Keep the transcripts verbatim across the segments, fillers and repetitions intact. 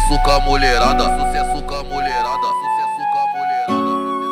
Sucesso com a mulherada, sucesso com a mulherada, sucesso com a mulherada,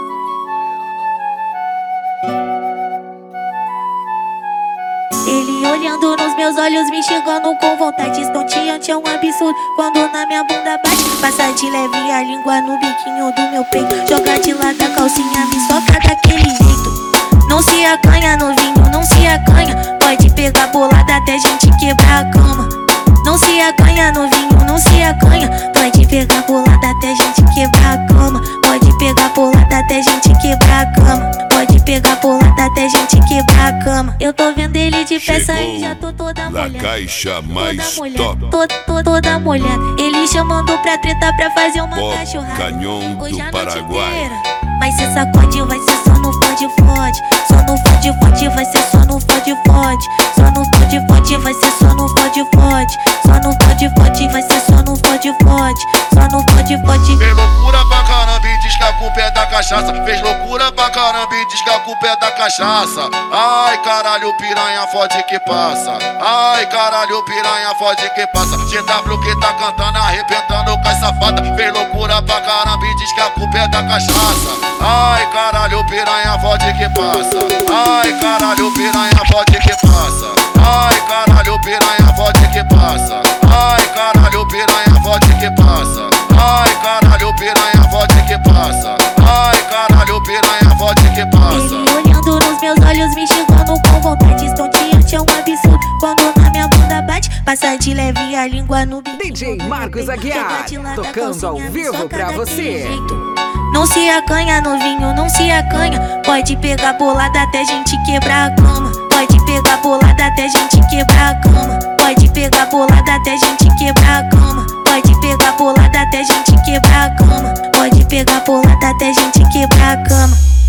Ele olhando nos meus olhos, me enxergando com vontade estonteante, é um absurdo quando na minha bunda bate. Passa de leve a língua no biquinho do meu peito, joga de lado a calcinha, me soca daquele jeito. Não se acanha novinho, não se acanha, pode pegar bolada até gente quebrar a cama. Não se acanha novinho, não se acanha, pode pegar bolada até gente quebrar a cama. Pode pegar bolada até gente quebrar a cama. Pode pegar bolada até gente quebrar a cama. Eu tô vendo ele de peça e já tô toda molhada. Na caixa mais top. Tô, tô toda molhada. Ele chamando pra treta pra fazer uma Pó cachorrada. Canhão Hoje do a noite Paraguai. inteira. Mas se sacode vai ser só no fode fode. Só no fode fode vai ser só no fode fode. Só no fode fode vai ser só no fode fode. Só no fode fode vai ser só no fode fode. Só no fode fode. Fez loucura pra caramba e diz que a culpa é da cachaça. Fez loucura pra caramba e diz que a culpa é da cachaça. Ai caralho, piranha fode que passa. Ai caralho, piranha fode que passa. G W que tá cantando, arrebentando com as safadas. Fez loucura pra caramba e diz que a culpa é da cachaça. Ai caralho, piranha fode que passa. Ai caralho, piranha fode que passa. Ai caralho, piranha fode que passa. Ai caralho, piranha fode que passa. Ai caralho, piranha fode que passa. Ai caralho, piranha fode que passa. Ele olhando nos meus olhos, me enxergando com vontade estonteante, é um absurdo quando na minha bunda bate. Passa de leve a língua no biquinho D J Marcos Aguiar, tocando ao vivo pra você. Não se acanha novinho, não se acanha, pode pegar bolada até gente quebrar a cama. Pode pegar bolada até gente quebrar a cama. Pode pegar bolada até gente quebrar a cama. Pode pegar bolada até gente quebrar a cama. Pode pegar bolada até gente quebrar a cama.